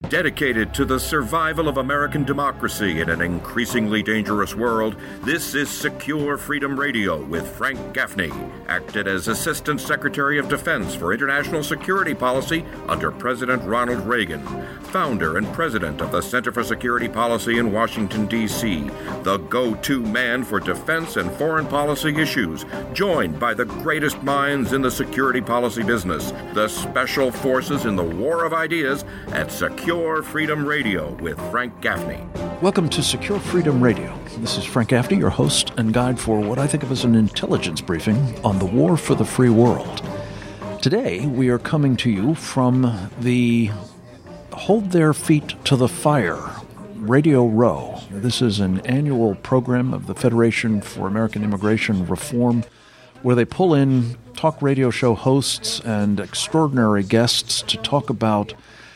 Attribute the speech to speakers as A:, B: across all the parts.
A: Dedicated to the survival of American democracy in an increasingly dangerous world, this is Secure Freedom Radio with Frank Gaffney, acted as Assistant Secretary of Defense for International Security Policy under President Ronald Reagan, founder and president of the Center for Security Policy in Washington, D.C., the go-to man for defense and foreign policy issues, joined by the greatest minds in the security policy business, the special forces in the war of ideas at Secure Freedom Radio with Frank Gaffney.
B: Welcome to Secure Freedom Radio. This is Frank Gaffney, your host and guide for what I think of as an intelligence briefing on the war for the free world. Today, we are coming to you from the Hold Their Feet to the Fire Radio Row. This is an annual program of the Federation for American Immigration Reform, where they pull in talk radio show hosts and extraordinary guests to talk about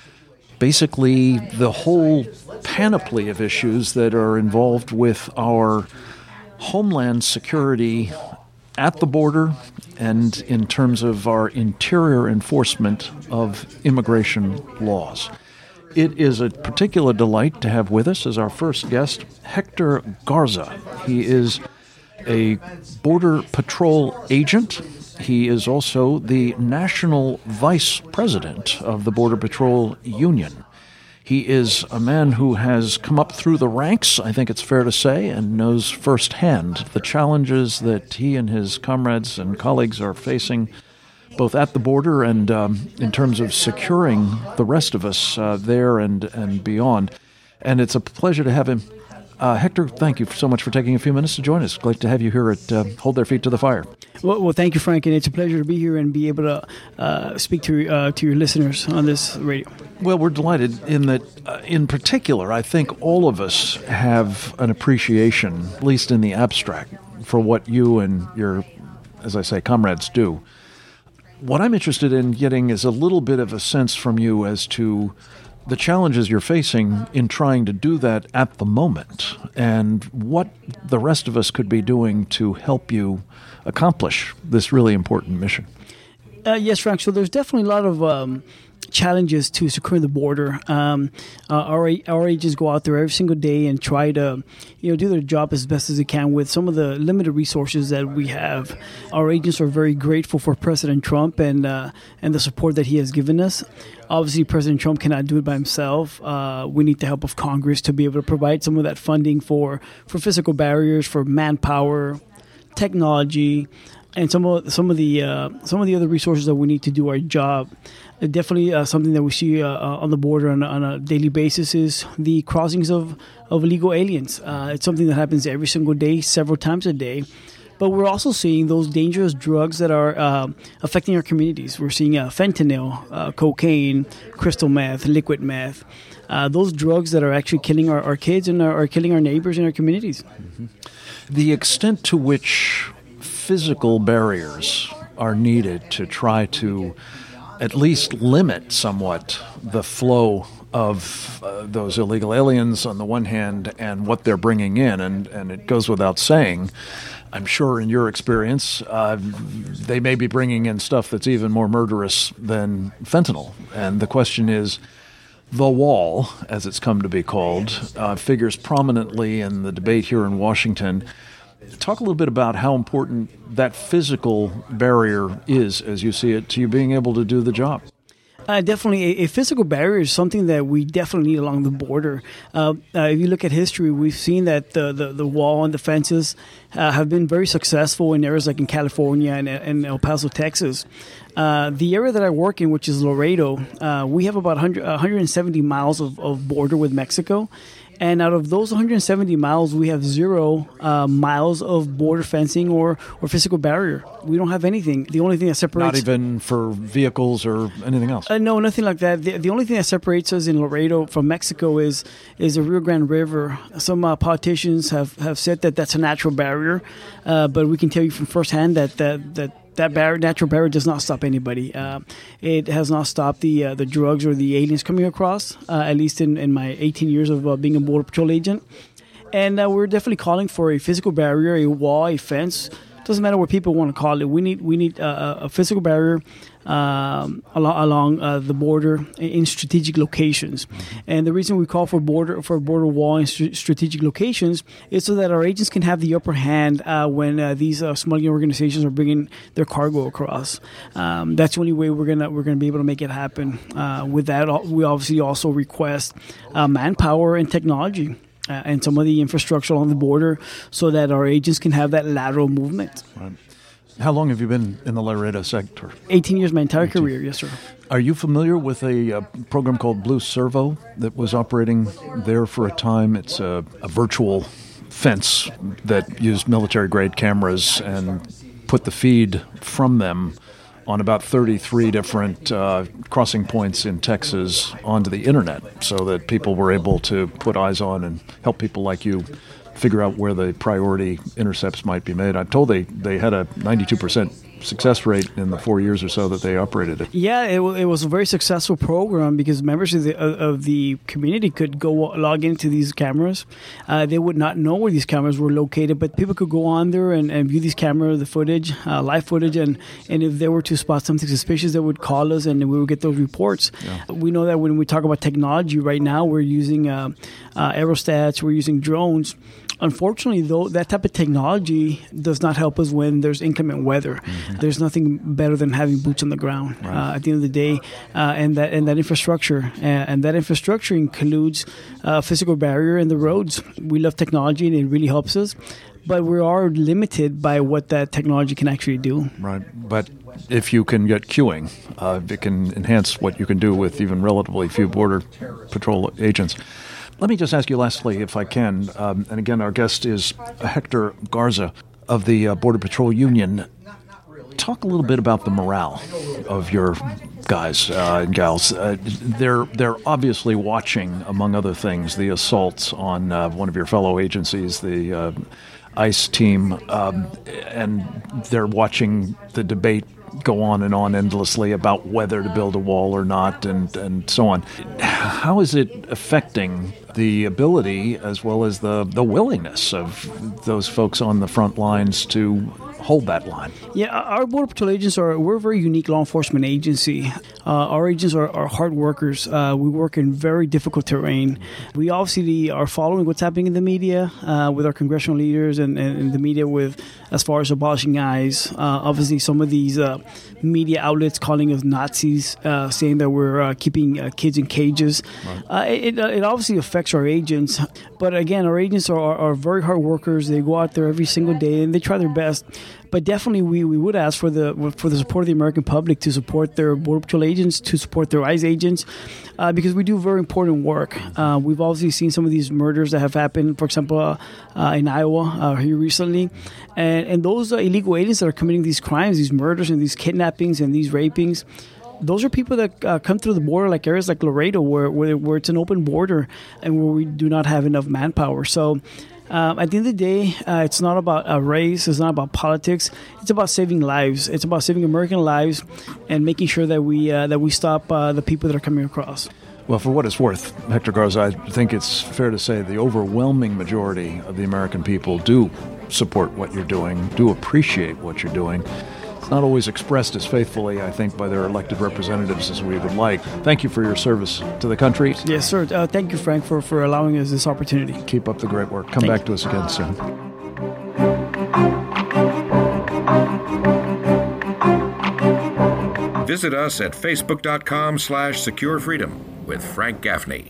B: basically the whole panoply of issues that are involved with our homeland security at the border and in terms of our interior enforcement of immigration laws. It is a particular delight to have with us as our first guest, Hector Garza. He is a Border Patrol agent. He is also the National Vice President of the Border Patrol Union. He is a man who has come up through the ranks, I think it's fair to say, and knows firsthand the challenges that he and his comrades and colleagues are facing, both at the border and in terms of securing the rest of us there and beyond. And it's a pleasure to have him. Hector, thank you so much for taking a few minutes to join us. Great to have you here at Hold Their Feet to the Fire.
C: Well, thank you, Frank, and it's a pleasure to be here and be able to speak to your listeners on this radio.
B: Well, we're delighted in that, in particular, I think all of us have an appreciation, at least in the abstract, for what you and your, as I say, comrades do. What I'm interested in getting is a little bit of a sense from you as to the challenges you're facing in trying to do that at the moment, and what the rest of us could be doing to help you accomplish this really important mission.
C: Yes, Frank. So there's definitely a lot of challenges to securing the border. Our agents go out there every single day and try to, do their job as best as they can with some of the limited resources that we have. Our agents are very grateful for President Trump and the support that he has given us. Obviously, President Trump cannot do it by himself. We need the help of Congress to be able to provide some of that funding for physical barriers, for manpower, technology, and some of the other resources that we need to do our job. Definitely something that we see on the border on a daily basis is the crossings of illegal aliens. It's something that happens every single day, several times a day. But we're also seeing those dangerous drugs that are affecting our communities. We're seeing fentanyl, cocaine, crystal meth, liquid meth. Those drugs that are actually killing our kids and are killing our neighbors in our communities.
B: Mm-hmm. The extent to which physical barriers are needed to try to at least limit somewhat the flow of those illegal aliens on the one hand and what they're bringing in. And it goes without saying, I'm sure in your experience, they may be bringing in stuff that's even more murderous than fentanyl. And the question is, the wall, as it's come to be called, figures prominently in the debate here in Washington. Talk a little bit about how important that physical barrier is, as you see it, to you being able to do the job.
C: Definitely, a physical barrier is something that we definitely need along the border. If you look at history, we've seen that the wall and the fences have been very successful in areas like in California and El Paso, Texas. The area that I work in, which is Laredo, we have about 170 miles of border with Mexico. And out of those 170 miles, we have 0 miles of border fencing or physical barrier. We don't have anything. The only thing that separates...
B: Not even for vehicles or anything else?
C: No, nothing like that. The only thing that separates us in Laredo from Mexico is the Rio Grande River. Some politicians have said that that's a natural barrier, but we can tell you from firsthand that natural barrier does not stop anybody. It has not stopped the drugs or the aliens coming across, at least in my 18 years of being a Border Patrol agent. And we're definitely calling for a physical barrier, a wall, a fence, doesn't matter what people want to call it. We need a physical barrier along the border in strategic locations. And the reason we call for border wall in strategic locations is so that our agents can have the upper hand when these smuggling organizations are bringing their cargo across. That's the only way we're gonna be able to make it happen. With that, we obviously also request manpower and technology. And some of the infrastructure along the border so that our agents can have that lateral movement.
B: Right. How long have you been in the Laredo sector?
C: 18 years, my entire career, yes, sir.
B: Are you familiar with a program called Blue Servo that was operating there for a time? It's a virtual fence that used military-grade cameras and put the feed from them on about 33 different crossing points in Texas onto the internet so that people were able to put eyes on and help people like you figure out where the priority intercepts might be made. I'm told they had a 92% success rate in the 4 years or so that they operated it.
C: Yeah, it was a very successful program because members of the community could go log into these cameras. They would not know where these cameras were located, but people could go on there and view these cameras, the footage, live footage, and if they were to spot something suspicious, they would call us and we would get those reports. Yeah. We know that when we talk about technology right now, we're using aerostats, we're using drones. Unfortunately, though, that type of technology does not help us when there's inclement weather. Mm-hmm. There's nothing better than having boots on the ground at the end of the day, and that infrastructure. And that infrastructure includes physical barrier in the roads. We love technology, and it really helps us. But we are limited by what that technology can actually do.
B: Right. But if you can get queuing, it can enhance what you can do with even relatively few Border Patrol agents. Let me just ask you lastly, if I can, and again, our guest is Hector Garza of the Border Patrol Union. Talk a little bit about the morale of your guys and gals. They're obviously watching, among other things, the assaults on one of your fellow agencies, the ICE team, and they're watching the debate go on and on endlessly about whether to build a wall or not and so on. How is it affecting the ability as well as the willingness of those folks on the front lines to hold that line?
C: Yeah, our Border Patrol agents we're a very unique law enforcement agency. Our agents are hard workers. We work in very difficult terrain. We obviously are following what's happening in the media with our congressional leaders and the media with as far as abolishing ICE. Obviously, some of these media outlets calling us Nazis, saying that we're keeping kids in cages. Right. It obviously affects our agents. But again, our agents are very hard workers. They go out there every single day and they try their best. But definitely, we would ask for the support of the American public to support their Border Patrol agents, to support their ICE agents, because we do very important work. We've obviously seen some of these murders that have happened, for example, in Iowa here recently, and those illegal aliens that are committing these crimes, these murders and these kidnappings and these rapings. Those are people that come through the border, like areas like Laredo, where it's an open border and where we do not have enough manpower. So at the end of the day, it's not about a race. It's not about politics. It's about saving lives. It's about saving American lives and making sure that we stop the people that are coming across.
B: Well, for what it's worth, Hector Garza, I think it's fair to say the overwhelming majority of the American people do support what you're doing, do appreciate what you're doing. It's not always expressed as faithfully, I think, by their elected representatives as we would like. Thank you for your service to the country.
C: Yes, sir. Thank you, Frank, for allowing us this opportunity.
B: Keep up the great work. Come back to us again soon.
A: Visit us at facebook.com/securefreedom with Frank Gaffney.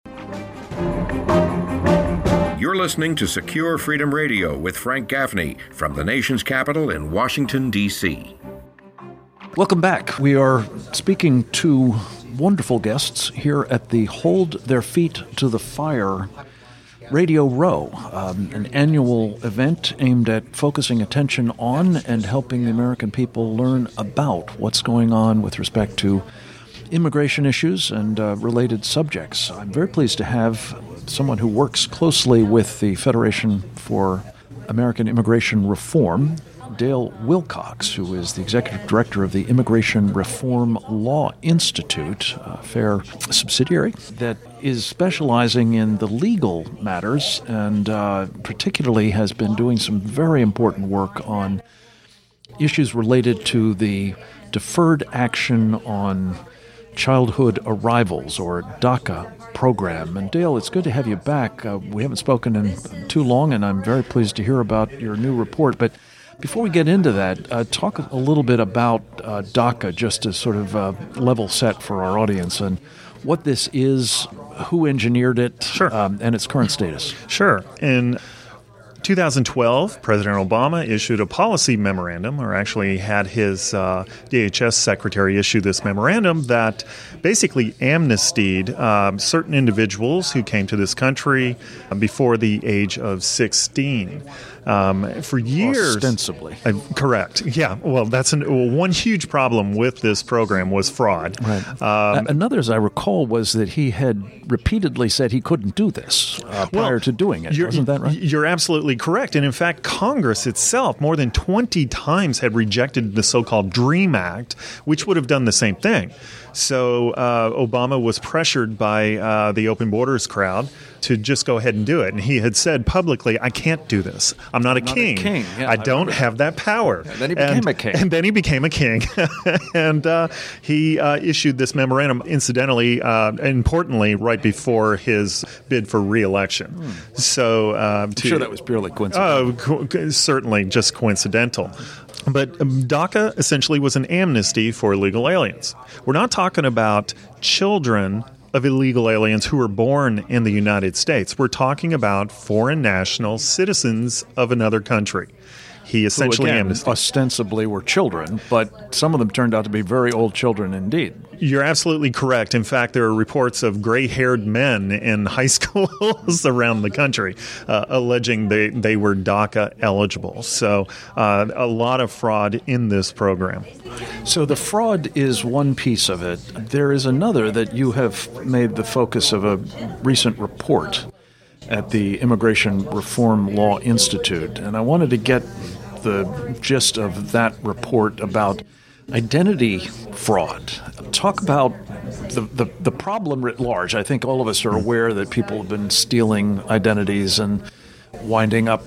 A: You're listening to Secure Freedom Radio with Frank Gaffney from the nation's capital in Washington, D.C.
B: Welcome back. We are speaking to wonderful guests here at the Hold Their Feet to the Fire Radio Row, an annual event aimed at focusing attention on and helping the American people learn about what's going on with respect to immigration issues and related subjects. I'm very pleased to have someone who works closely with the Federation for American Immigration Reform, Dale Wilcox, who is the Executive Director of the Immigration Reform Law Institute, a FAIR subsidiary that is specializing in the legal matters and particularly has been doing some very important work on issues related to the Deferred Action on Childhood Arrivals, or DACA program. And Dale, it's good to have you back. We haven't spoken in too long, and I'm very pleased to hear about your new report. But before we get into that, talk a little bit about DACA, just to sort of level set for our audience, and what this is, who engineered it,
D: Sure.
B: And its current status.
D: Sure. In 2012, President Obama issued a policy memorandum, or actually had his DHS secretary issue this memorandum that basically amnestied certain individuals who came to this country before the age of 16. For years,
B: Ostensibly.
D: Correct. Yeah. Well, that's one huge problem with this program was fraud.
B: Right. Another, as I recall, was that he had repeatedly said he couldn't do this prior to doing it. Wasn't that right?
D: You're absolutely correct. And in fact, Congress itself more than 20 times had rejected the so-called DREAM Act, which would have done the same thing. So Obama was pressured by the Open Borders crowd to just go ahead and do it. And he had said publicly, I can't do this. I'm not a king.
B: Yeah,
D: I don't have that power.
B: And then he became a king.
D: And then he became a king. And he issued this memorandum, incidentally, importantly, right before his bid for re-election. So
B: I'm sure that was purely coincidental.
D: Certainly just coincidental. But DACA essentially was an amnesty for illegal aliens. We're not talking about children of illegal aliens who were born in the United States. We're talking about foreign national citizens of another country. He essentially amnestied.
B: Ostensibly were children, but some of them turned out to be very old children indeed.
D: You're absolutely correct. In fact, there are reports of gray-haired men in high schools around the country alleging they were DACA eligible. So a lot of fraud in this program.
B: So the fraud is one piece of it. There is another that you have made the focus of a recent report at the Immigration Reform Law Institute. And I wanted to get the gist of that report about identity fraud. Talk about the problem writ large. I think all of us are aware that people have been stealing identities and winding up,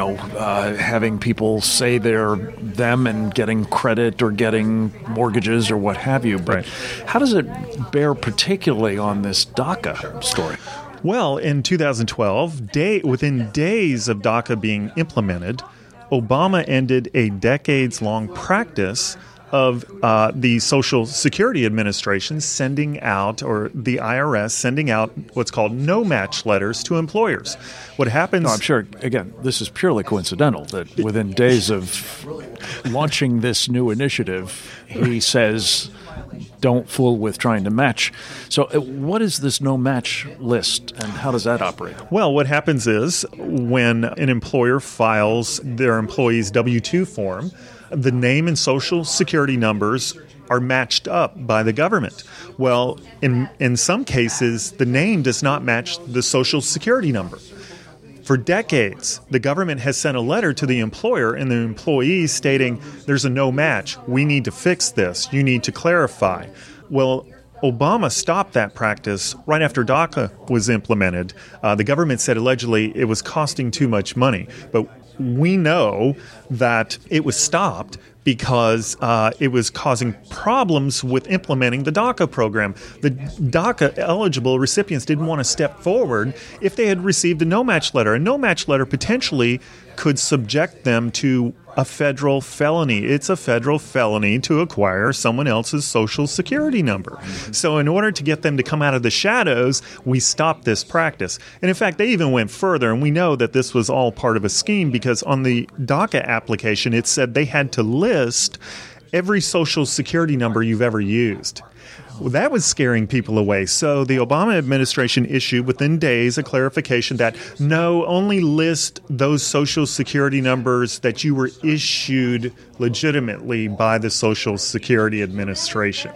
B: having people say they're them and getting credit or getting mortgages or what have you. But how does it bear particularly on this DACA story?
D: Well, in 2012, within days of DACA being implemented, Obama ended a decades-long practice of the Social Security Administration sending out, or the IRS sending out, what's called no-match letters to employers. What happens...
B: No, I'm sure, again, this is purely coincidental, that within days of launching this new initiative, he says, don't fool with trying to match. So what is this no-match list, and how does that operate?
D: Well, what happens is when an employer files their employee's W-2 form, the name and social security numbers are matched up by the government. Well, in some cases, the name does not match the social security number. For decades, the government has sent a letter to the employer and the employee stating, there's a no match. We need to fix this. You need to clarify. Well, Obama stopped that practice right after DACA was implemented. The government said allegedly it was costing too much money. But we know that it was stopped because it was causing problems with implementing the DACA program. The DACA-eligible recipients didn't want to step forward if they had received a no-match letter. A no-match letter potentially could subject them to a federal felony. It's a federal felony to acquire someone else's social security number. So in order to get them to come out of the shadows, we stopped this practice. And in fact, they even went further, and we know that this was all part of a scheme because on the DACA application, it said they had to list every social security number you've ever used. Well, that was scaring people away. So the Obama administration issued within days a clarification that no, only list those social security numbers that you were issued legitimately by the Social Security Administration.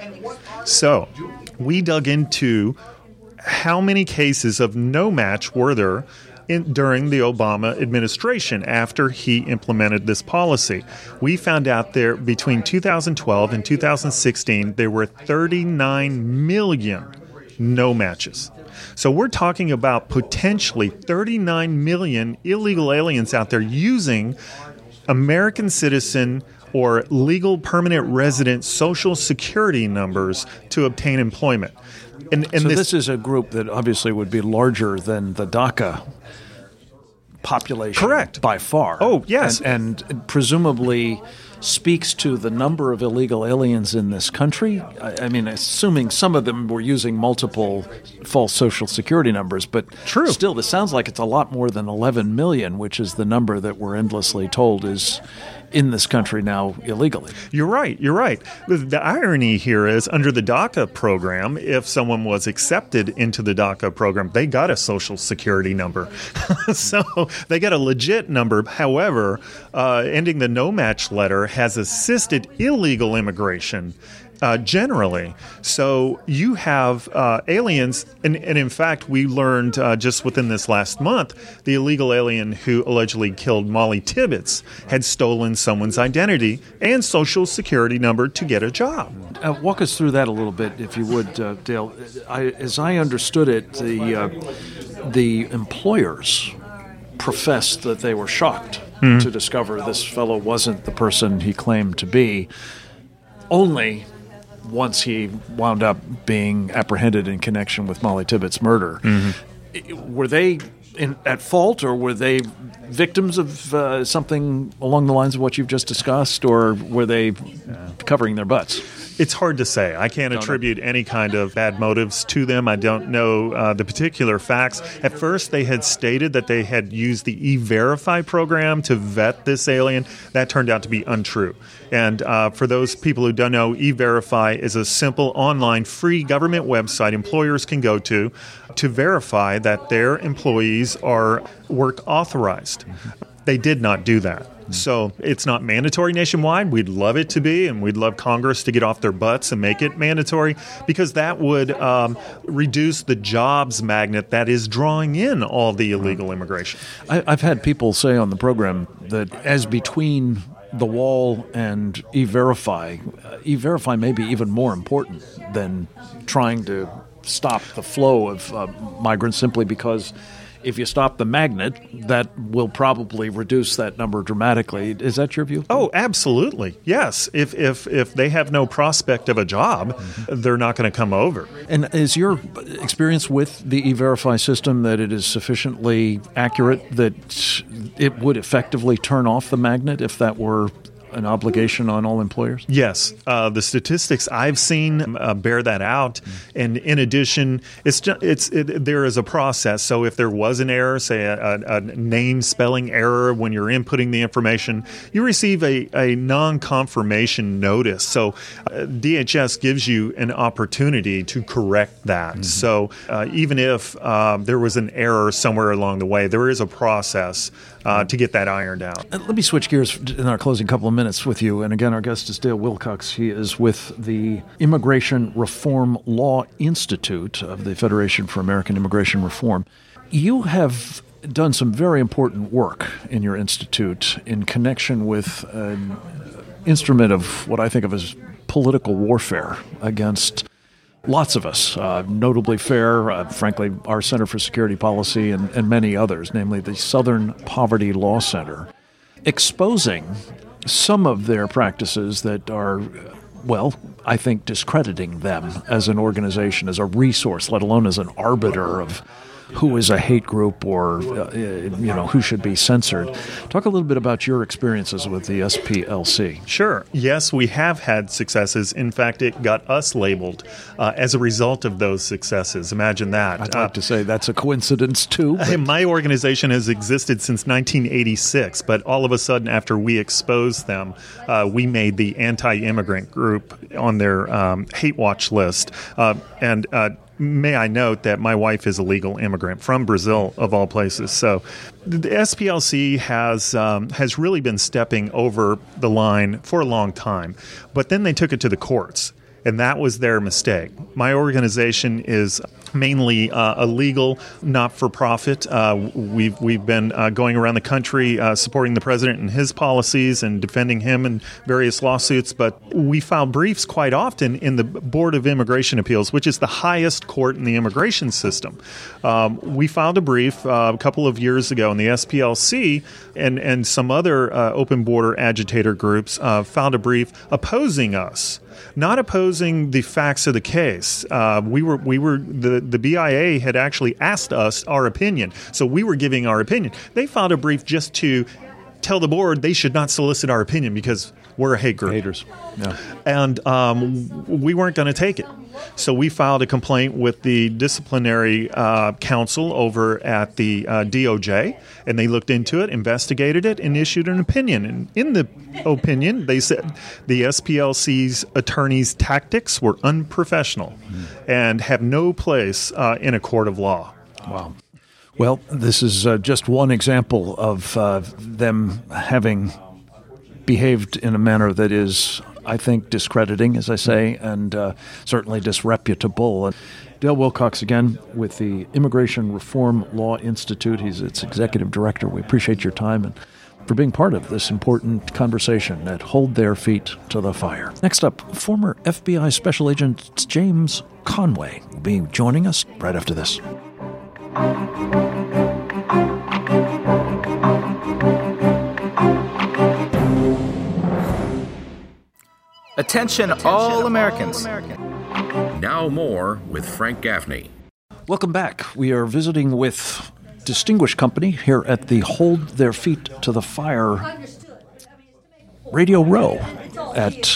D: So we dug into how many cases of no match were there during the Obama administration after he implemented this policy. We found out there between 2012 and 2016 there were 39 million no matches. So we're talking about potentially 39 million illegal aliens out there using American citizen or legal permanent resident Social Security numbers to obtain employment. And
B: so this is a group that obviously would be larger than the DACA population.
D: Correct.
B: By far.
D: Oh, yes.
B: And presumably speaks to the number of illegal aliens in this country. I mean, assuming some of them were using multiple false Social Security numbers, but
D: True.
B: Still, this sounds like it's a lot more than 11 million, which is the number that we're endlessly told is in this country now illegally.
D: You're right. The irony here is under the DACA program, if someone was accepted into the DACA program, they got a Social Security number. So they got a legit number. However, ending the no-match letter has assisted illegal immigration generally. So you have aliens, and in fact, we learned just within this last month, the illegal alien who allegedly killed Molly Tibbetts had stolen someone's identity and Social Security number to get a job.
B: Walk us through that a little bit, if you would, Dale. As I understood it, the employers professed that they were shocked to discover this fellow wasn't the person he claimed to be, only once he wound up being apprehended in connection with Molly Tibbetts' murder. Were they at fault, or were they victims of something along the lines of what you've just discussed, or were they covering their butts?
D: It's hard to say. I can't attribute any kind of bad motives to them. I don't know the particular facts. At first, they had stated that they had used the E-Verify program to vet this alien. That turned out to be untrue. And for those people who don't know, E-Verify is a simple online free government website employers can go to verify that their employees are work authorized. They did not do that. So it's not mandatory nationwide. We'd love it to be, and we'd love Congress to get off their butts and make it mandatory, because that would reduce the jobs magnet that is drawing in all the illegal immigration.
B: I've had people say on the program that as between the wall and E-Verify, E-Verify may be even more important than trying to stop the flow of migrants, simply because if you stop the magnet, that will probably reduce that number dramatically. Is that your view?
D: Oh, absolutely. Yes. If they have no prospect of a job, they're not going to come over.
B: And is your experience with the E-Verify system that it is sufficiently accurate that it would effectively turn off the magnet if that were an obligation on all employers?
D: Yes. The statistics I've seen bear that out. And in addition, there is a process. So if there was an error, say a name spelling error when you're inputting the information, you receive a non-confirmation notice. So DHS gives you an opportunity to correct that. So even if there was an error somewhere along the way, there is a process to get that ironed out.
B: Let me switch gears in our closing couple of minutes with you. And again, our guest is Dale Wilcox. He is with the Immigration Reform Law Institute of the Federation for American Immigration Reform. You have done some very important work in your institute in connection with an instrument of what I think of as political warfare against lots of us, notably FAIR, frankly, our Center for Security Policy, and many others, namely the Southern Poverty Law Center, exposing some of their practices that are, well, I think discrediting them as an organization, as a resource, let alone as an arbiter of who is a hate group or, who should be censored. Talk a little bit about your experiences with the SPLC.
D: Sure. Yes, we have had successes. In fact, it got us labeled as a result of those successes. Imagine that.
B: I'd like to say that's a coincidence, too.
D: My organization has existed since 1986, but all of a sudden, after we exposed them, we made the anti-immigrant group on their hate watch list. May I note that my wife is a legal immigrant from Brazil, of all places. So the SPLC has really been stepping over the line for a long time. But then they took it to the courts. And that was their mistake. My organization is mainly a legal, not-for-profit. We've been going around the country supporting the president and his policies and defending him in various lawsuits. But we file briefs quite often in the Board of Immigration Appeals, which is the highest court in the immigration system. We filed a brief a couple of years ago in the SPLC, and some other open border agitator groups filed a brief opposing us. Not opposing the facts of the case. The BIA had actually asked us our opinion, so we were giving our opinion. They filed a brief just to tell the board they should not solicit our opinion because we're a hate group.
B: Haters. Yeah.
D: And we weren't going to take it. So we filed a complaint with the disciplinary council over at the DOJ, and they looked into it, investigated it, and issued an opinion. And in the opinion, they said the SPLC's attorneys' tactics were unprofessional and have no place in a court of law.
B: Wow. Well, this is just one example of them having behaved in a manner that is, I think, discrediting, as I say, and certainly disreputable. Dale Wilcox again with the Immigration Reform Law Institute. He's its executive director. We appreciate your time and for being part of this important conversation at Hold Their Feet to the Fire. Next up, former FBI Special Agent James Conway will be joining us right after this.
E: Attention all Americans.
A: Now more with Frank Gaffney.
B: Welcome back. We are visiting with distinguished company here at the Hold Their Feet to the Fire Radio Row at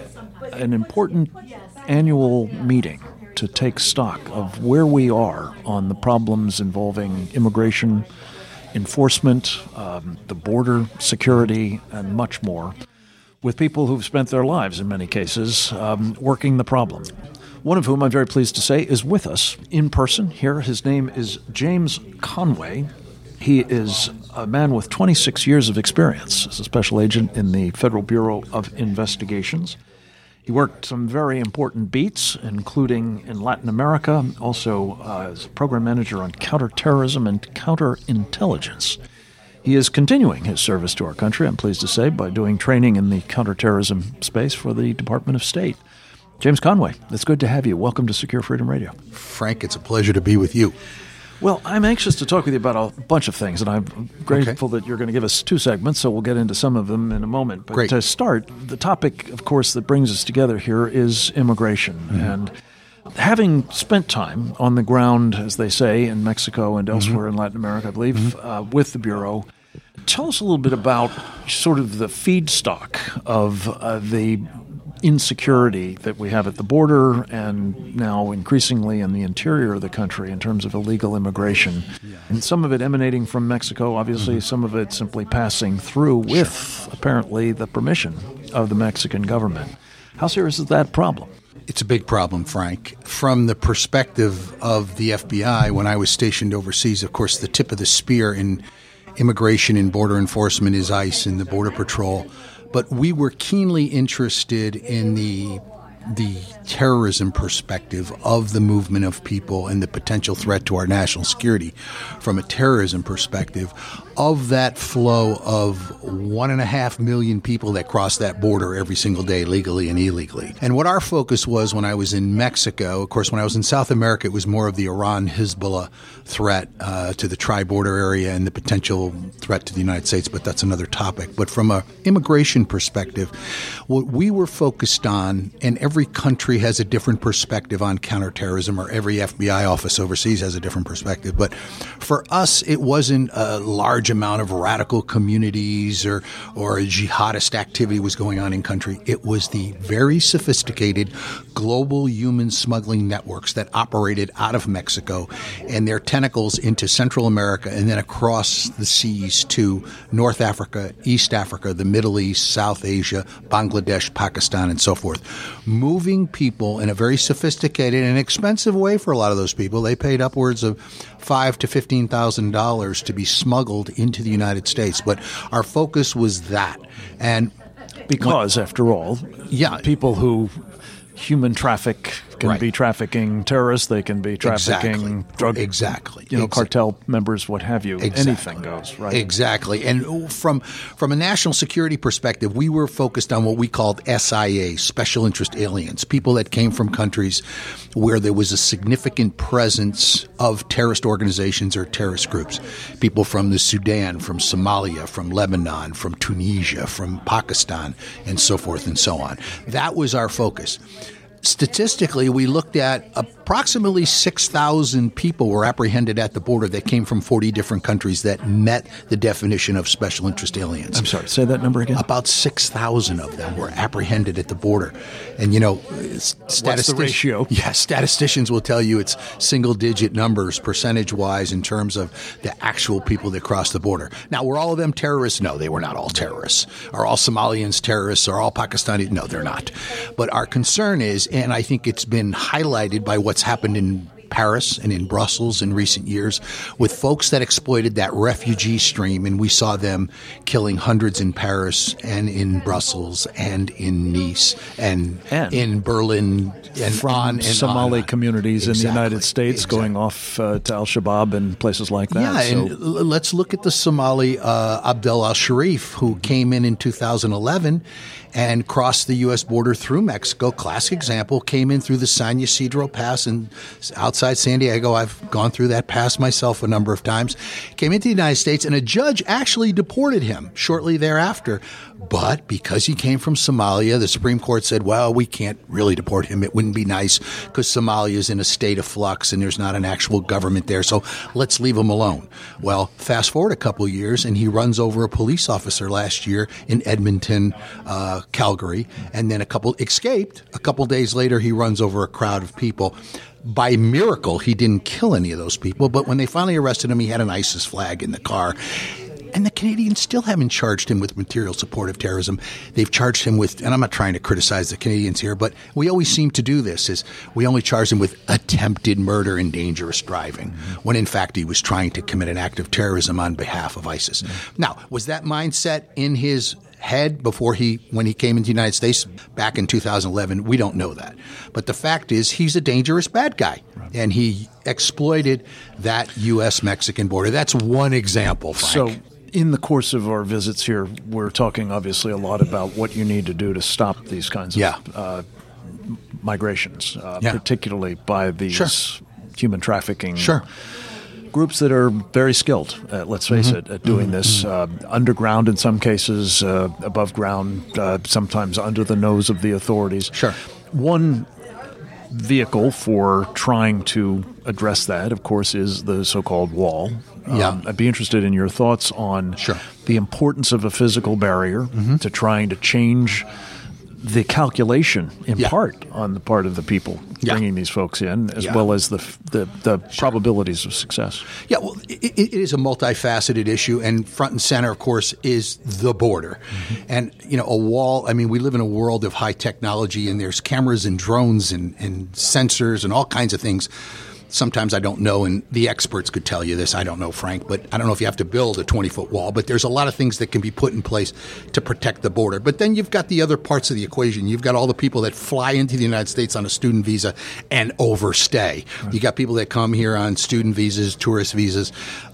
B: an important annual meeting to take stock of where we are on the problems involving immigration, enforcement, the border security, and much more, with people who've spent their lives, in many cases, working the problem. One of whom, I'm very pleased to say, is with us in person here. His name is James Conway. He is a man with 26 years of experience as a special agent in the Federal Bureau of Investigations. He worked some very important beats, including in Latin America, also as a program manager on counterterrorism and counterintelligence. He is continuing his service to our country, I'm pleased to say, by doing training in the counterterrorism space for the Department of State. James Conway, it's good to have you. Welcome to Secure Freedom Radio.
F: Frank, it's a pleasure to be with you.
B: Well, I'm anxious to talk with you about a bunch of things, and I'm grateful that you're going to give us 2 segments, so we'll get into some of them in a moment. But
F: Great.
B: To start, the topic, of course, that brings us together here is immigration. Mm-hmm. And having spent time on the ground, as they say, in Mexico and elsewhere in Latin America, I believe, with the Bureau, tell us a little bit about sort of the feedstock of the insecurity that we have at the border and now increasingly in the interior of the country in terms of illegal immigration. Yeah. And some of it emanating from Mexico, obviously, some of it simply passing through with, apparently, the permission of the Mexican government. How serious is that problem?
F: It's a big problem, Frank. From the perspective of the FBI, when I was stationed overseas, of course, the tip of the spear in immigration and border enforcement is ICE and the Border Patrol. But we were keenly interested in the terrorism perspective of the movement of people and the potential threat to our national security from a terrorism perspective of that flow of 1.5 million people that cross that border every single day, legally and illegally. And what our focus was when I was in Mexico, of course, when I was in South America, it was more of the Iran-Hezbollah threat to the tri-border area and the potential threat to the United States, but that's another topic. But from an immigration perspective, what we were focused on, and every country has a different perspective on counterterrorism, or every FBI office overseas has a different perspective. But for us, it wasn't a large amount of radical communities or a jihadist activity was going on in country. It was the very sophisticated global human smuggling networks that operated out of Mexico and their tentacles into Central America and then across the seas to North Africa, East Africa, the Middle East, South Asia, Bangladesh, Pakistan, and so forth. Moving people in a very sophisticated and expensive way for a lot of those people. They paid upwards of $5,000 to $15,000 to be smuggled into the United States. But our focus was that. And
B: because, after all, people who human traffic can be trafficking terrorists. They can be trafficking drug, cartel members, what have you. Anything goes, right?
F: Exactly. And from a national security perspective, we were focused on what we called SIA, special interest aliens, people that came from countries where there was a significant presence of terrorist organizations or terrorist groups. People from the Sudan, from Somalia, from Lebanon, from Tunisia, from Pakistan, and so forth and so on. That was our focus. Statistically, we looked at approximately 6,000 people were apprehended at the border that came from 40 different countries that met the definition of special interest aliens.
B: I'm sorry, say that number again.
F: About 6,000 of them were apprehended at the border. And,
B: what's the ratio?
F: Yeah, statisticians will tell you it's single-digit numbers, percentage-wise, in terms of the actual people that crossed the border. Now, were all of them terrorists? No, they were not all terrorists. Are all Somalians terrorists? Are all Pakistanis? No, they're not. But our concern is, and I think it's been highlighted by what's happened in Paris and in Brussels in recent years with folks that exploited that refugee stream, and we saw them killing hundreds in Paris and in Brussels and in Nice and in Berlin and
B: from Somali communities in the United States going off to Al-Shabaab and places like that.
F: Yeah, and let's look at the Somali Abdel al-Sharif, who came in 2011 and crossed the U.S. border through Mexico. Classic example, came in through the San Ysidro Pass and outside San Diego. I've gone through that pass myself a number of times. Came into the United States, and a judge actually deported him shortly thereafter. But because he came from Somalia, the Supreme Court said, well, we can't really deport him. It wouldn't be nice because Somalia is in a state of flux and there's not an actual government there. So let's leave him alone. Well, fast forward a couple of years, and he runs over a police officer last year in Edmonton, Calgary, and then escaped. A couple days later, he runs over a crowd of people. By miracle, he didn't kill any of those people, but when they finally arrested him, he had an ISIS flag in the car. And the Canadians still haven't charged him with material support of terrorism. They've charged him with, and I'm not trying to criticize the Canadians here, but we always seem to do this, is we only charge him with attempted murder and dangerous driving, when in fact he was trying to commit an act of terrorism on behalf of ISIS. Now, was that mindset in his head when he came into the United States back in 2011? We don't know that. But the fact is, he's a dangerous bad guy, and he exploited that U.S.-Mexican border. That's one example, Frank.
B: So in the course of our visits here, we're talking obviously a lot about what you need to do to stop these kinds of migrations, particularly by these human trafficking groups that are very skilled, let's face it, at doing this underground in some cases, above ground, sometimes under the nose of the authorities.
F: Sure.
B: One vehicle for trying to address that, of course, is the so-called wall. I'd be interested in your thoughts on the importance of a physical barrier to trying to change the calculation, in part, on the part of the people bringing these folks in, as well as the probabilities of success.
F: Yeah, well, it is a multifaceted issue, and front and center, of course, is the border. And, a wall, we live in a world of high technology, and there's cameras and drones and sensors and all kinds of things. Sometimes I don't know, and the experts could tell you this. I don't know, Frank, but I don't know if you have to build a 20-foot wall, but there's a lot of things that can be put in place to protect the border. But then you've got the other parts of the equation. You've got all the people that fly into the United States on a student visa and overstay. You got people that come here on student visas, tourist visas.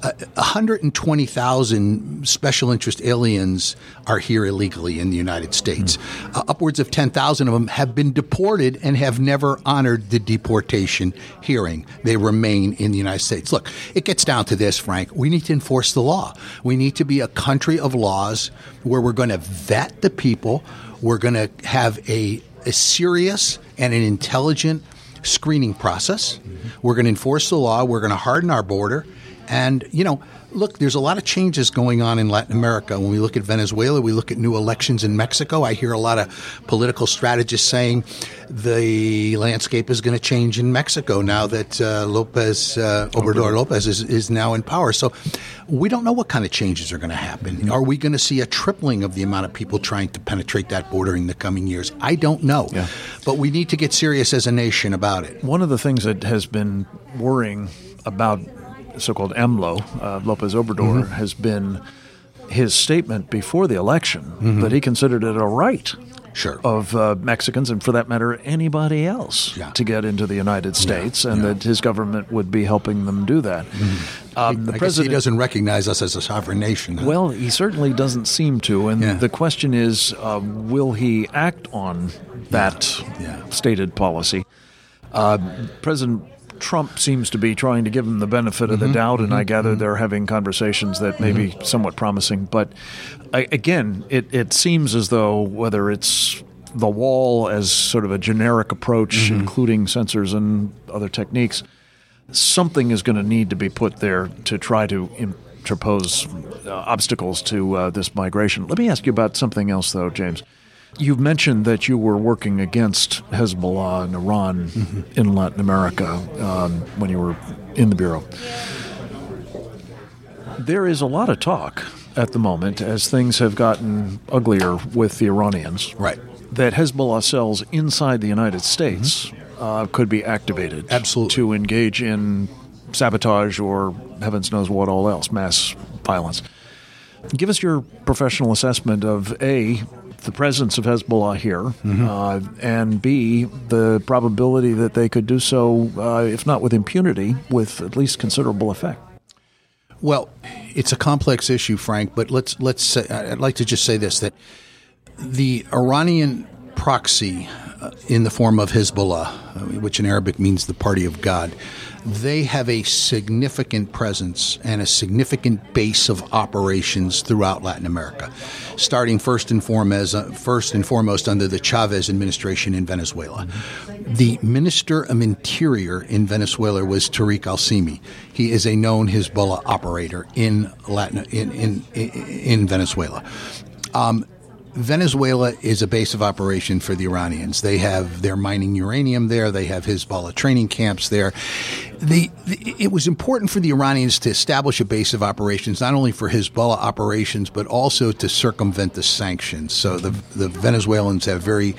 F: 120,000 special interest aliens are here illegally in the United States. Upwards of 10,000 of them have been deported and have never honored the deportation hearing. They remain in the United States. Look, it gets down to this, Frank. We need to enforce the law. We need to be a country of laws where we're going to vet the people. We're going to have a serious and an intelligent screening process. We're going to enforce the law. We're going to harden our border. And, look, there's a lot of changes going on in Latin America. When we look at Venezuela, we look at new elections in Mexico. I hear a lot of political strategists saying the landscape is going to change in Mexico now that Obrador Lopez is now in power. So we don't know what kind of changes are going to happen. Are we going to see a tripling of the amount of people trying to penetrate that border in the coming years? I don't know. Yeah. But we need to get serious as a nation about it.
B: One of the things that has been worrying about so-called AMLO, Lopez Obrador, has been his statement before the election that he considered it a right of Mexicans, and for that matter, anybody else to get into the United States, and that his government would be helping them do that.
F: The president, he doesn't recognize us as a sovereign nation. Huh?
B: Well, he certainly doesn't seem to, and the question is, will he act on that stated policy? President Trump seems to be trying to give him the benefit of the doubt, and I gather they're having conversations that may be somewhat promising. But again, it seems as though whether it's the wall as sort of a generic approach, including sensors and other techniques, something is going to need to be put there to try to interpose obstacles to this migration. Let me ask you about something else, though, James. You've mentioned that you were working against Hezbollah and Iran in Latin America when you were in the Bureau. There is a lot of talk at the moment, as things have gotten uglier with the Iranians, that Hezbollah cells inside the United States could be activated to engage in sabotage or heavens knows what all else, mass violence. Give us your professional assessment of A, the presence of Hezbollah here, and B, the probability that they could do so, if not with impunity, with at least considerable effect.
F: Well, it's a complex issue, Frank, but let's say, I'd like to just say this, that the Iranian proxy in the form of Hezbollah, which in Arabic means the party of God, they have a significant presence and a significant base of operations throughout Latin America, starting first and foremost under the Chavez administration in Venezuela. The Minister of Interior in Venezuela was Tariq al-Simi. He is a known Hezbollah operator in Venezuela. Venezuela is a base of operation for the Iranians. They're mining uranium there. They have Hezbollah training camps there. It was important for the Iranians to establish a base of operations, not only for Hezbollah operations, but also to circumvent the sanctions. So the Venezuelans have very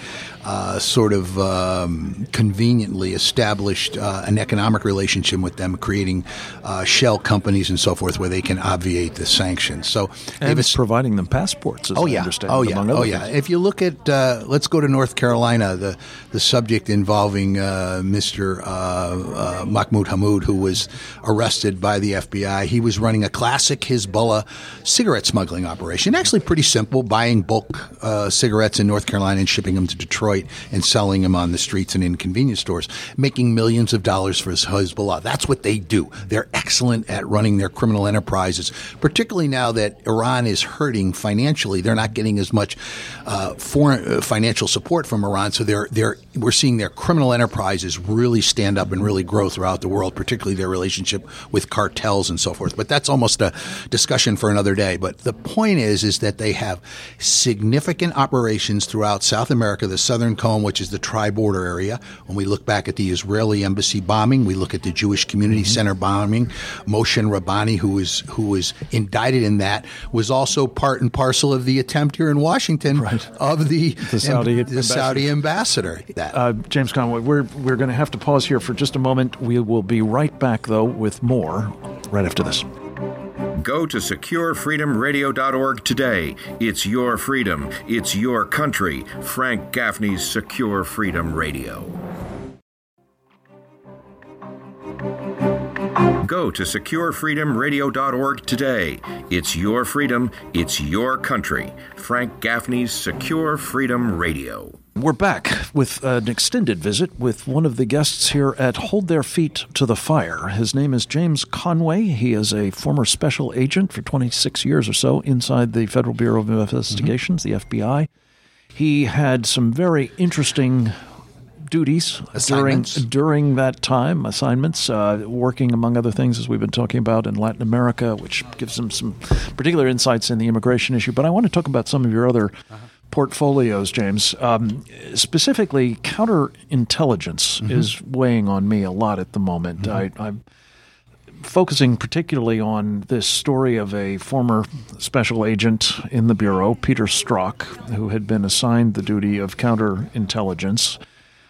F: conveniently established an economic relationship with them, creating shell companies and so forth where they can obviate the sanctions. So
B: and it's providing them passports, as I understand.
F: If you look at, let's go to North Carolina, the subject involving Mr. Mahmoud Hamoud, who was arrested by the FBI. He was running a classic Hezbollah cigarette smuggling operation. Actually pretty simple, buying bulk cigarettes in North Carolina and shipping them to Detroit and selling them on the streets and in convenience stores, making millions of dollars for Hezbollah. That's what they do. They're excellent at running their criminal enterprises, particularly now that Iran is hurting financially. They're not getting as much foreign financial support from Iran, so we're seeing their criminal enterprises really stand up and really grow throughout the world, particularly their relationship with cartels and so forth. But that's almost a discussion for another day. But the point is that they have significant operations throughout South America, the Southern Cone, which is the tri-border area. When we look back at the Israeli embassy bombing, we look at the Jewish Community Center bombing. Moshe Rabbani, who was indicted in that, was also part and parcel of the attempt here in Washington of the Saudi ambassador.
B: James Conway, we're going to have to pause here for just a moment. We will be right back, though, with more right after this.
A: Go to securefreedomradio.org today. It's your freedom. It's your country. Frank Gaffney's Secure Freedom Radio. Go to securefreedomradio.org today. It's your freedom. It's your country. Frank Gaffney's Secure Freedom Radio.
B: We're back with an extended visit with one of the guests here at Hold Their Feet to the Fire. His name is James Conway. He is a former special agent for 26 years or so inside the Federal Bureau of Investigations, the FBI. He had some very interesting duties during that time, assignments, working, among other things, as we've been talking about, in Latin America, which gives him some particular insights in the immigration issue. But I want to talk about some of your other portfolios, James. Specifically, counterintelligence is weighing on me a lot at the moment. I'm focusing particularly on this story of a former special agent in the Bureau, Peter Strzok, who had been assigned the duty of counterintelligence.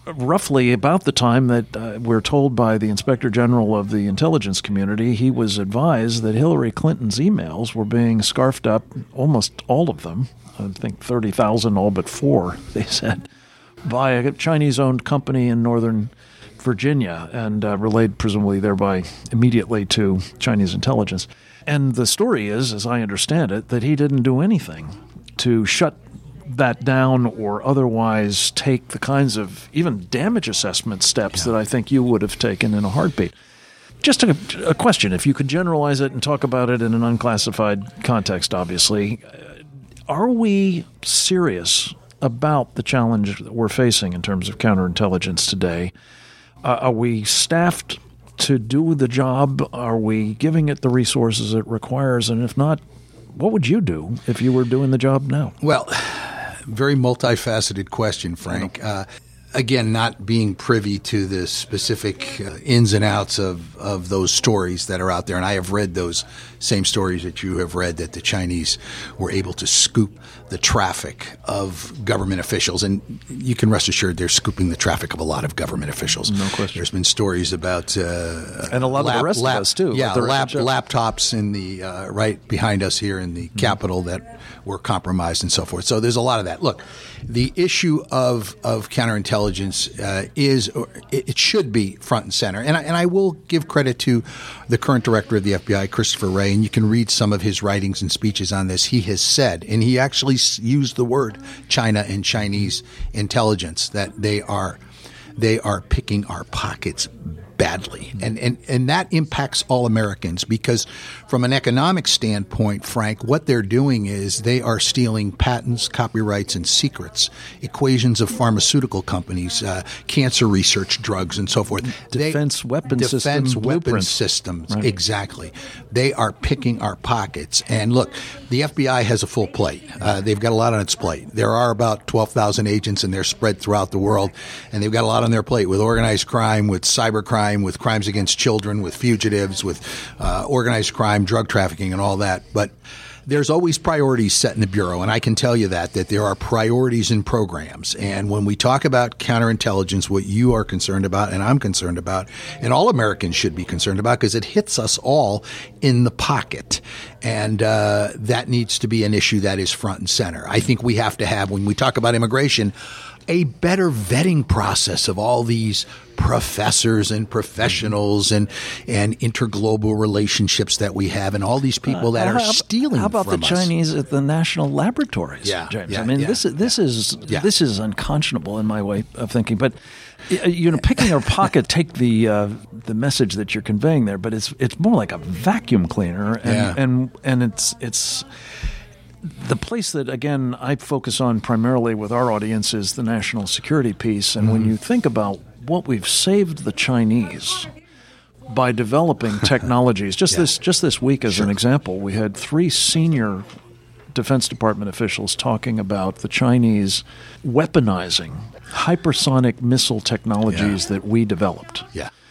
B: roughly about the time that we're told by the Inspector General of the intelligence community, he was advised that Hillary Clinton's emails were being scarfed up, almost all of them, I think 30,000, all but 4, they said, by a Chinese-owned company in Northern Virginia and relayed presumably thereby immediately to Chinese intelligence. And the story is, as I understand it, that he didn't do anything to shut that down or otherwise take the kinds of even damage assessment steps that I think you would have taken in a heartbeat. Just a question, if you could generalize it and talk about it in an unclassified context, obviously, are we serious about the challenge that we're facing in terms of counterintelligence today? Are we staffed to do the job? Are we giving it the resources it requires? And if not, what would you do if you were doing the job now?
F: Well, very multifaceted question, Frank. Again, not being privy to the specific ins and outs of those stories that are out there. And I have read those same stories that you have read, that the Chinese were able to scoop the traffic of government officials. And you can rest assured they're scooping the traffic of a lot of government officials.
B: No question.
F: There's been stories about
B: and a lot of the rest of us, too.
F: Yeah, laptops in the right behind us here in the Capitol that were compromised and so forth. So there's a lot of that. Look, the issue of counterintelligence it should be front and center. And I will give credit to the current director of the FBI, Christopher Wray, and you can read some of his writings and speeches on this. He has said, and he actually used the word China and Chinese intelligence, that they are picking our pockets badly. And that impacts all Americans, because from an economic standpoint, Frank, what they're doing is they are stealing patents, copyrights, and secrets, equations of pharmaceutical companies, cancer research, drugs, and so forth.
B: Defense weapon
F: systems.
B: Right.
F: Exactly. They are picking our pockets. And look, the FBI has a full plate. They've got a lot on its plate. There are about 12,000 agents, and they're spread throughout the world, and they've got a lot on their plate with organized crime, with cybercrime, with crimes against children, with fugitives, with organized crime, drug trafficking, and all that. But there's always priorities set in the Bureau, and I can tell you that there are priorities and programs. And when we talk about counterintelligence, what you are concerned about and I'm concerned about, and all Americans should be concerned about, because it hits us all in the pocket. And that needs to be an issue that is front and center. I think we have to have, when we talk about immigration, a better vetting process of all these professors and professionals and interglobal relationships that we have, and all these people that are stealing from us.
B: How about the Chinese at the national laboratories, James? I mean, this is unconscionable in my way of thinking. But picking our pocket, take the message that you're conveying there, but it's more like a vacuum cleaner, and it's. The place that, again, I focus on primarily with our audience is the national security piece. And when you think about what we've saved the Chinese by developing technologies, just this week as an example, we had 3 senior Defense Department officials talking about the Chinese weaponizing hypersonic missile technologies that we developed.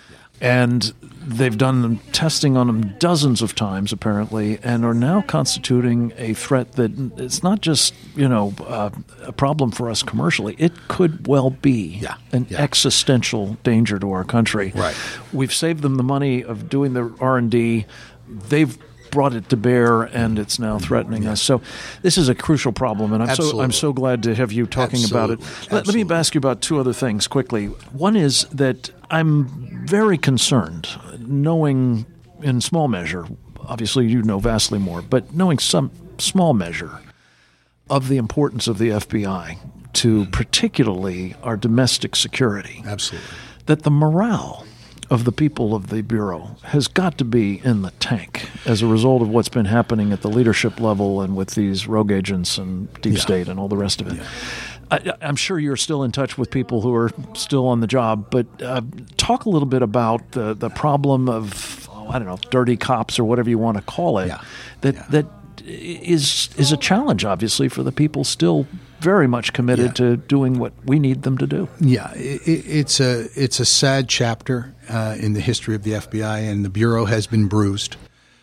B: And they've done testing on them dozens of times, apparently, and are now constituting a threat that it's not just, a problem for us commercially. It could well be an existential danger to our country.
F: Right.
B: We've saved them the money of doing the R&D. They've brought it to bear, and it's now threatening us. So this is a crucial problem, and I'm so glad to have you talking about it. Let me ask you about 2 other things quickly. One is that I'm very concerned, knowing in small measure, obviously you know vastly more, but knowing some small measure of the importance of the FBI to particularly our domestic security.
F: Absolutely.
B: That the morale of the people of the Bureau has got to be in the tank as a result of what's been happening at the leadership level and with these rogue agents and deep state and all the rest of it. I'm sure you're still in touch with people who are still on the job, but talk a little bit about the problem of, dirty cops or whatever you want to call it, that is a challenge, obviously, for the people still very much committed to doing what we need them to do.
F: Yeah, it's a sad chapter in the history of the FBI, and the Bureau has been bruised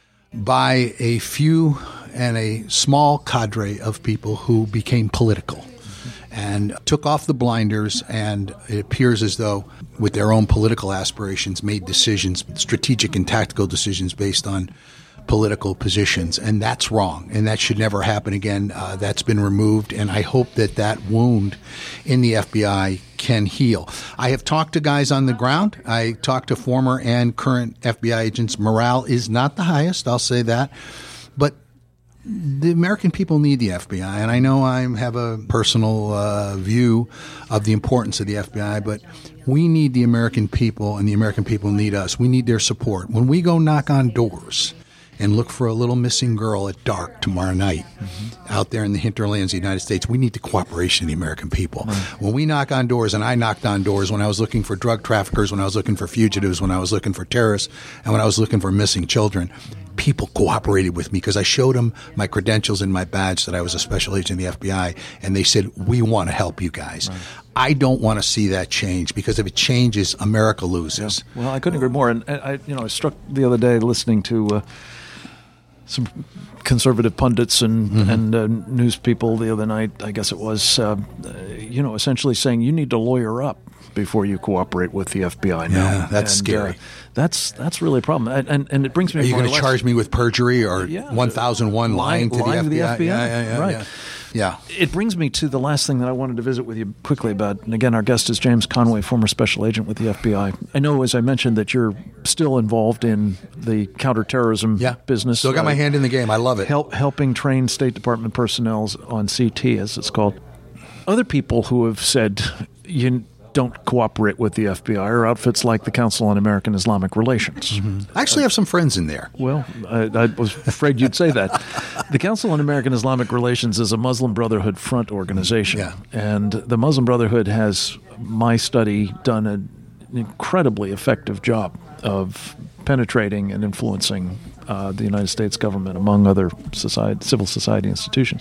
F: by a few and a small cadre of people who became political. and took off the blinders, and it appears as though, with their own political aspirations, made decisions, strategic and tactical decisions based on political positions, and that's wrong, and that should never happen again. That's been removed, and I hope that wound in the FBI can heal. I have talked to guys on the ground. I talked to former and current FBI agents. Morale is not the highest, I'll say that, but the American people need the FBI, and I know I have a personal view of the importance of the FBI, but we need the American people, and the American people need us. We need their support. When we go knock on doors and look for a little missing girl at dark tomorrow night out there in the hinterlands of the United States, we need the cooperation of the American people. Right. When we knock on doors, and I knocked on doors when I was looking for drug traffickers, when I was looking for fugitives, when I was looking for terrorists, and when I was looking for missing children, people cooperated with me because I showed them my credentials and my badge that I was a special agent of the FBI, and they said, we want to help you guys. Right. I don't want to see that change, because if it changes, America loses.
B: Yeah. Well, I couldn't agree more. And I was struck the other day listening to some conservative pundits and news people the other night, I guess it was, essentially saying you need to lawyer up before you cooperate with the FBI now.
F: Yeah, that's scary.
B: That's really a problem. And it brings me.
F: Are you going to charge me with perjury or 1001 lying to the FBI?
B: Yeah, right.
F: Yeah.
B: It brings me to the last thing that I wanted to visit with you quickly about. And again, our guest is James Conway, former special agent with the FBI. I know, as I mentioned, that you're still involved in the counterterrorism business.
F: Still got my hand in the game. I love it.
B: Helping train State Department personnel on CT, as it's called. Other people who have said you don't cooperate with the FBI are outfits like the Council on American Islamic Relations.
F: Mm-hmm. I actually have some friends in there.
B: Well, I was afraid you'd say that. The Council on American Islamic Relations is a Muslim Brotherhood front organization. Yeah. And the Muslim Brotherhood has, my study, done an incredibly effective job of penetrating and influencing the United States government, among other civil society institutions.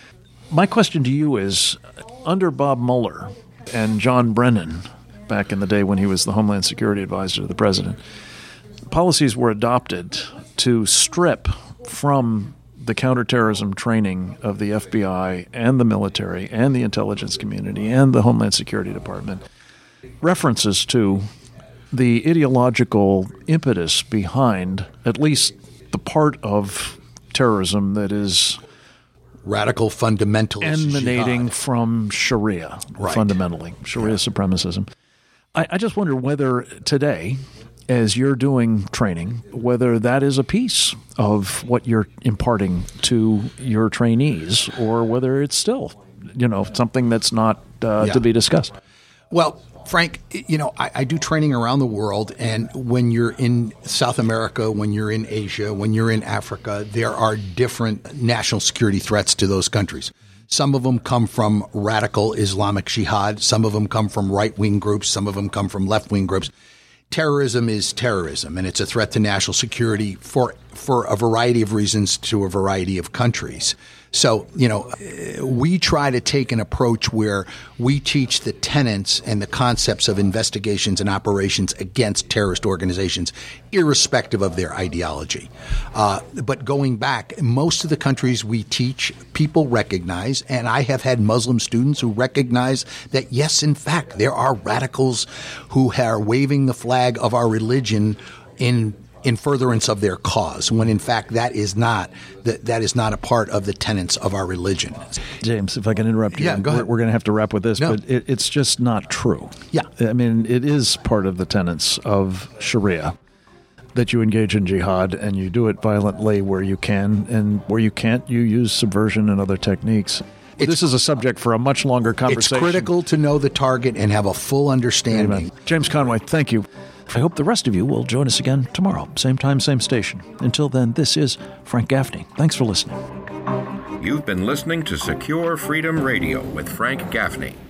B: My question to you is, under Bob Mueller and John Brennan, back in the day when he was the Homeland Security Advisor to the President, policies were adopted to strip from the counterterrorism training of the FBI and the military and the intelligence community and the Homeland Security Department references to the ideological impetus behind at least the part of terrorism that is
F: radical fundamentalist
B: emanating
F: jihad
B: from Sharia, fundamentally, Sharia supremacism. I just wonder whether today, as you're doing training, whether that is a piece of what you're imparting to your trainees, or whether it's still, something that's not to be discussed.
F: Well, Frank, I do training around the world, and when you're in South America, when you're in Asia, when you're in Africa, there are different national security threats to those countries. Some of them come from radical Islamic jihad. Some of them come from right-wing groups. Some of them come from left-wing groups. Terrorism is terrorism, and it's a threat to national security for a variety of reasons to a variety of countries. So, we try to take an approach where we teach the tenets and the concepts of investigations and operations against terrorist organizations, irrespective of their ideology. But going back, most of the countries we teach, people recognize, and I have had Muslim students who recognize that, yes, in fact, there are radicals who are waving the flag of our religion in furtherance of their cause, when in fact that is not a part of the tenets of our religion.
B: James, if I can interrupt you,
F: go ahead.
B: We're going to have to wrap with this,
F: No.
B: but it's just not true.
F: Yeah.
B: I mean, it is part of the tenets of Sharia that you engage in jihad and you do it violently where you can, and where you can't, you use subversion and other techniques. This is a subject for a much longer conversation.
F: It's critical to know the target and have a full understanding.
B: Amen. James Conway, thank you. I hope the rest of you will join us again tomorrow, same time, same station. Until then, this is Frank Gaffney. Thanks for listening.
A: You've been listening to Secure Freedom Radio with Frank Gaffney.